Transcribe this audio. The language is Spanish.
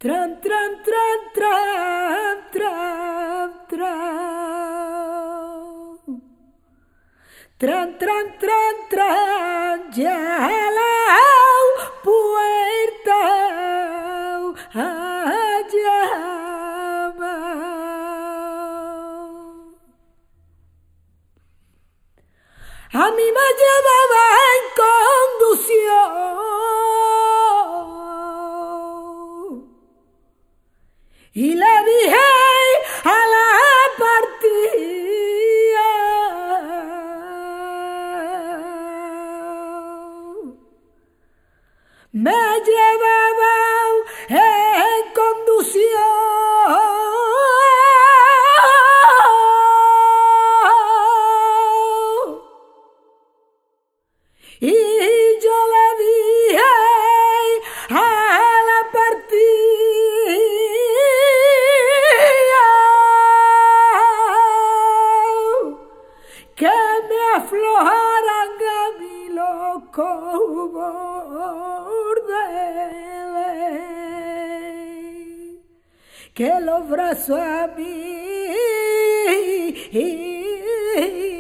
Tran, tran, tran, tran, tran, tran. Tran, tran, tran, tran, ya la puerta ha llamado. A mí me llevaba en conducción y le dije a la partida: me llevaba en conducción y yo le dije a la partida que me aflojaran a mí los cordeles, que los brazos a mí